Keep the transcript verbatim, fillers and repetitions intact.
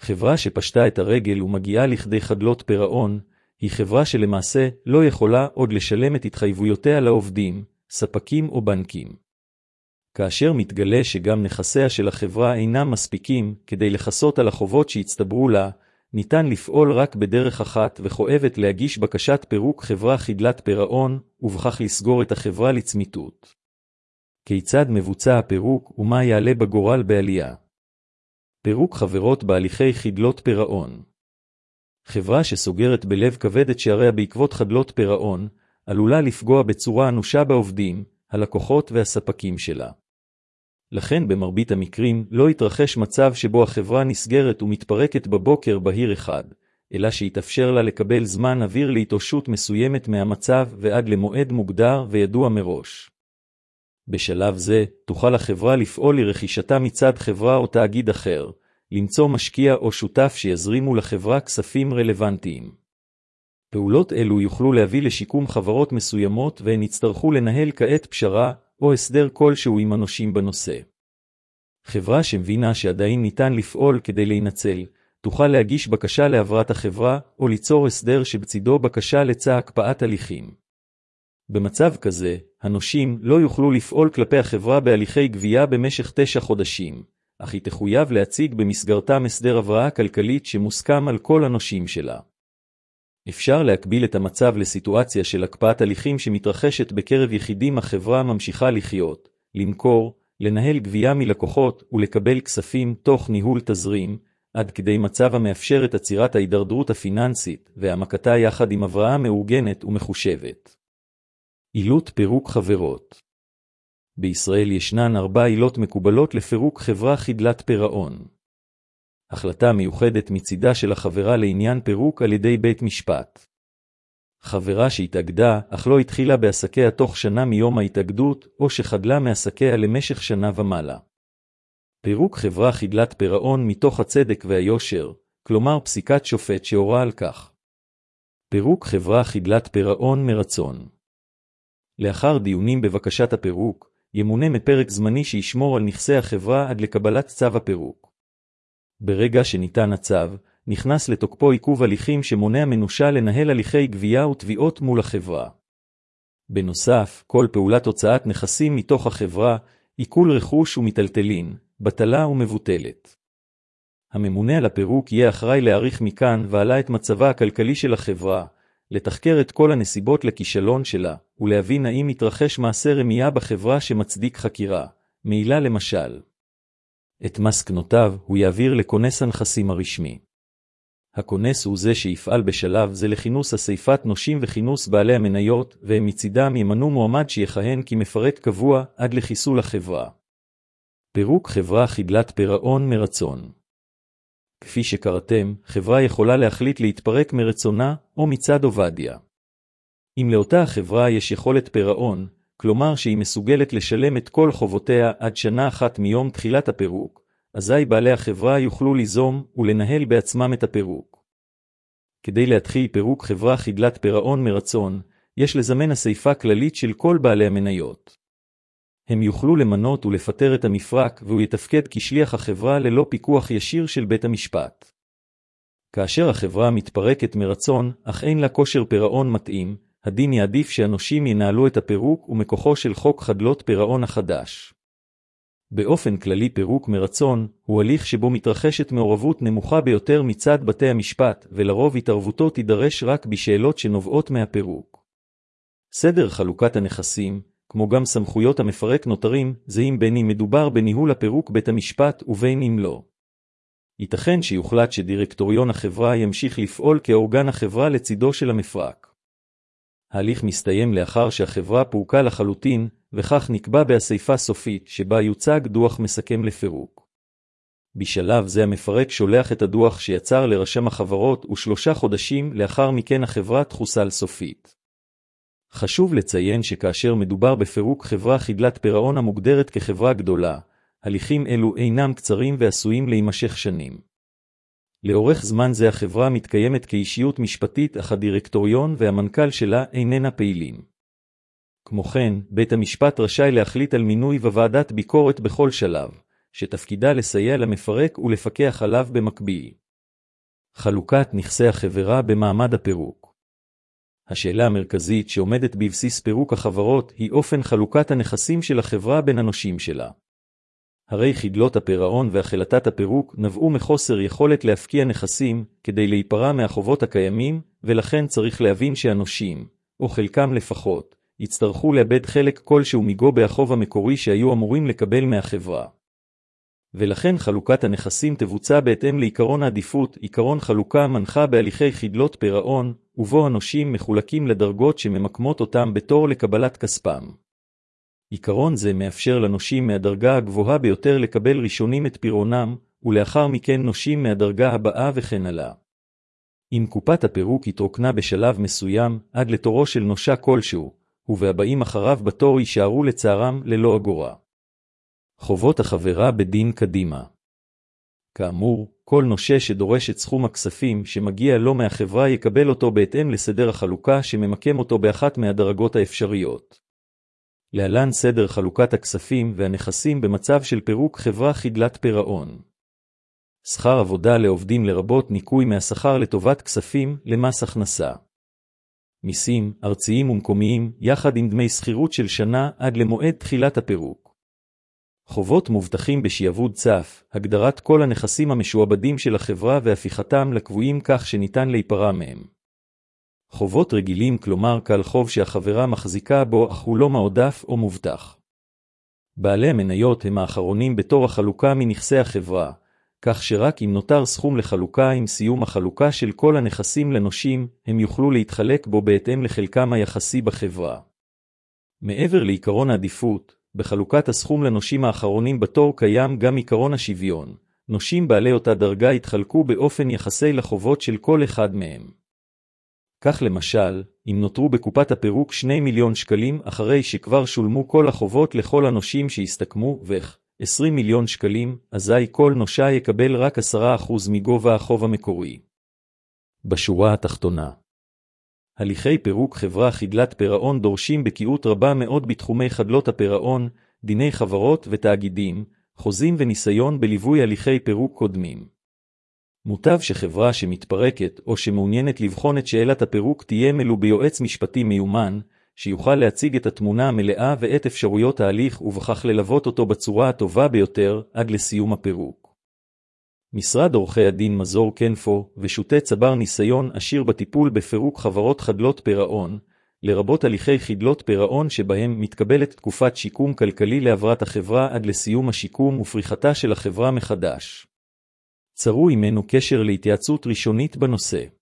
חברה שפשטה את הרגל ומגיעה לכדי חדלות פירעון, היא חברה שלמעשה לא יכולה עוד לשלם את התחייבויותיה לעובדים, ספקים או בנקים. כאשר מתגלה שגם נכסיה של החברה אינם מספיקים כדי לכסות על החובות שהצטברו לה, ניתן לפעול רק בדרך אחת וכואבת להגיש בקשת פירוק חברה חדלת פירעון, ובכך לסגור את החברה לצמיתות. כיצד מבוצע הפירוק ומה יעלה בגורל בעלייה? פירוק חברות בהליכי חדלות פירעון. חברה שסוגרת בלב כבד את שעריה בעקבות חדלות פירעון, עלולה לפגוע בצורה אנושה בעובדים, הלקוחות והספקים שלה. לכן במרבית המקרים לא יתרחש מצב שבו החברה נסגרת ומתפרקת בבוקר בהיר אחד, אלא שיתאפשר לה לקבל זמן אוויר להתאוששות מסוימת מהמצב ועד למועד מוגדר וידוע מראש. בשלב זה תוכל החברה לפעול לרכישתה מצד חברה או תאגיד אחר, למצוא משקיע או שותף שיזרימו לחברה כספים רלוונטיים. פעולות אלו יוכלו להביא לשיקום חברות מסוימות והן יצטרכו לנהל כעת פשרה או הסדר כלשהו עם הנושים בנושא. חברה שמבינה שעדיין ניתן לפעול כדי להינצל, תוכל להגיש בקשה להעברת החברה או ליצור הסדר שבצידו בקשה לצע הקפאת הליכים. במצב כזה, הנושים לא יוכלו לפעול כלפי החברה בהליכי גבייה במשך תשע חודשים, אך היא תחויב להציג במסגרתם הסדר הבראה כלכלית שמוסכם על כל הנושים שלה. אפשר להקביל את המצב לסיטואציה של הקפאת הליכים שמתרחשת בקרב יחידים. החברה ממשיכה לחיות, למכור, לנהל גבייה מלקוחות ולקבל כספים תוך ניהול תזרים, עד כדי מצב המאפשר את עצירת ההידרדרות הפיננסית והעמקתה יחד עם הבראה מאורגנת ומחושבת. עילות פירוק חברות. בישראל ישנן ארבע עילות מקובלות לפירוק חברה חדלת פירעון. החלטה מיוחדת מצידה של החברה לעניין פירוק על ידי בית משפט. חברה שהתאגדה אך לא התחילה בעסקיה תוך שנה מיום ההתאגדות או שחדלה מעסקיה למשך שנה ומעלה. פירוק חברה חדלת פירעון מתוך הצדק והיושר, כלומר פסיקת שופט שהורה על כך. פירוק חברה חדלת פירעון מרצון. לאחר דיונים בבקשת הפירוק, ימונה מפרק זמני שישמור על נכסי החברה עד לקבלת צו הפירוק. ברגע שניתן הצו, נכנס לתוקפו עיכוב הליכים שמונע מנושה לנהל הליכי גבייה ותביעות מול החברה. בנוסף, כל פעולת הוצאת נכסים מתוך החברה, עיקול רכוש ומטלטלין, בטלה ומבוטלת. הממונה על הפירוק יהיה אחראי להעריך מכאן ועלה את מצבה הכלכלי של החברה, לתחקר את כל הנסיבות לכישלון שלה, ולהבין האם מתרחש מעשה רמייה בחברה שמצדיק חקירה, מעילה למשל. את מסקנותיו הוא יעביר לכונס הנכסים הרשמי. הכונס הוא זה שיפעל בשלב זה לכינוס אספת נושים וכינוס בעלי המניות, והם מצידם ימנו מועמד שיכהן כמפרק קבוע עד לחיסול החברה. פירוק חברה חדלת פירעון מרצון. כפי שקראתם, חברה יכולה להחליט להתפרק מרצונה או מצד עובדיה. אם לאותה החברה יש יכולת פירעון, כלומר שהיא מסוגלת לשלם את כל חובותיה עד שנה אחת מיום תחילת הפירוק, אזי בעלי החברה יוכלו ליזום ולנהל בעצמם את הפירוק. כדי להתחיל פירוק חברה חדלת פירעון מרצון, יש לזמן אספה כללית של כל בעלי המניות. הם יוכלו למנות ולפטר את המפרק והוא יתפקד כשליח החברה ללא פיקוח ישיר של בית המשפט. כאשר החברה מתפרקת מרצון, אך אין לה כושר פירעון מתאים, הדין יעדיף שהנושים ינהלו את הפירוק ומכוחו של חוק חדלות פירעון החדש. באופן כללי פירוק מרצון הוא הליך שבו מתרחשת מעורבות נמוכה ביותר מצד בתי המשפט, ולרוב התערבותו תידרש רק בשאלות שנובעות מהפירוק. סדר חלוקת הנכסים, כמו גם סמכויות המפרק נותרים, זהים בין אם מדובר בניהול הפירוק בית המשפט ובין אם לא. ייתכן שיוחלט שדירקטוריון החברה ימשיך לפעול כאורגן החברה לצידו של המפרק. ההליך מסתיים לאחר שהחברה פורקה לחלוטין, וכך נקבע באספה סופית שבה יוצג דוח מסכם לפירוק. בשלב זה המפרק שולח את הדוח שיצר לרשם החברות ושלושה חודשים לאחר מכן החברה תחוסל סופית. חשוב לציין שכאשר מדובר בפירוק חברה חדלת פירעון המוגדרת כחברה גדולה, הליכים אלו אינם קצרים ועשויים להימשך שנים. לאורך זמן זה החברה מתקיימת כאישיות משפטית, אך הדירקטוריון והמנכ"ל שלה איננה פעילים. כמו כן, בית המשפט רשאי להחליט על מינוי וועדת ביקורת בכל שלב, שתפקידה לסייע למפרק ולפקח עליו במקביל. חלוקת נכסי החברה במעמד הפירוק. השאלה המרכזית שעומדת בבסיס פירוק החברות היא אופן חלוקת הנכסים של החברה בין הנושים שלה. הרי חדלות הפירעון והחלטת הפירוק נבעו מחוסר יכולת להפקיע נכסים כדי להיפרע מהחובות הקיימים, ולכן צריך להבין שהנושים, או חלקם לפחות, יצטרכו לאבד חלק כלשהו מגובה החוב המקורי שהיו אמורים לקבל מהחברה. ולכן חלוקת הנכסים תבוצע בהתאם לעיקרון העדיפות, עיקרון חלוקה מנחה בהליכי חדלות פירעון, ובו הנושים מחולקים לדרגות שממקמות אותם בתור לקבלת כספם. עיקרון זה מאפשר לנושים מהדרגה הגבוהה ביותר לקבל ראשונים את פירעונם, ולאחר מכן נושים מהדרגה הבאה וכן הלאה. אם קופת הפירוק התרוקנה בשלב מסוים עד לתורו של נושה כלשהו, והבאים אחריו בתור יישארו לצערם ללא אגורה. חובות החברה בדין קדימה. כאמור, כל נושה שדורש את סכום הכספים שמגיע לו מהחברה יקבל אותו בהתאם לסדר החלוקה שממקם אותו באחת מהדרגות האפשריות. להלן סדר חלוקת הכספים והנכסים במצב של פירוק חברה חדלת פירעון. שכר עבודה לעובדים לרבות ניכוי מהשכר לטובת כספים למס הכנסה. מיסים ארציים ומקומיים יחד עם דמי שכירות של שנה עד למועד תחילת הפירוק. חובות מובטחים בשעבוד צף, הגדרת כל הנכסים המשועבדים של החברה והפיכתם לקבועים כך שניתן להיפרע מהם. חובות רגילים, כלומר כל חוב שהחברה מחזיקה בו אך הוא לא מעודף או מובטח. בעלי המניות הם האחרונים בתור החלוקה מנכסי החברה, כך שרק אם נותר סכום לחלוקה עם סיום החלוקה של כל הנכסים לנושים, הם יוכלו להתחלק בו בהתאם לחלקם היחסי בחברה. מעבר לעיקרון העדיפות, בחלוקת הסכום לנושים האחרונים בתור קיים גם עיקרון השוויון. נושים בעלי אותה דרגה יתחלקו באופן יחסי לחובות של כל אחד מהם. כך למשל, אם נותרו בקופת הפירוק שני מיליון שקלים אחרי שכבר שולמו כל החובות לכל הנושים שהסתכמו וכ עשרים מיליון שקלים, אזי כל נושה יקבל רק עשרה אחוז מגובה החוב המקורי. בשורה התחתונה, הליכי פירוק חברה חדלת פירעון דורשים בקיאות רבה מאוד בתחומי חדלות הפירעון, דיני חברות ותאגידים, חוזים וניסיון בליווי הליכי פירוק קודמים. מוטב שחברה שמתפרקת או שמעוניינת לבחון את שאלת הפירוק תהיה מלו ביועץ משפטי מיומן, שיוכל להציג את התמונה המלאה ואת אפשרויות ההליך ובכך ללוות אותו בצורה הטובה ביותר עד לסיום הפירוק. משרד עורכי הדין מזור קנפו ושוטי צבר ניסיון עשיר בטיפול בפירוק חברות חדלות פירעון, לרבות הליכי חדלות פירעון שבהם מתקבלת תקופת שיקום כלכלי לעברת החברה עד לסיום השיקום ופריחתה של החברה מחדש. צרו עמנו קשר להתייעצות ראשונית בנושא.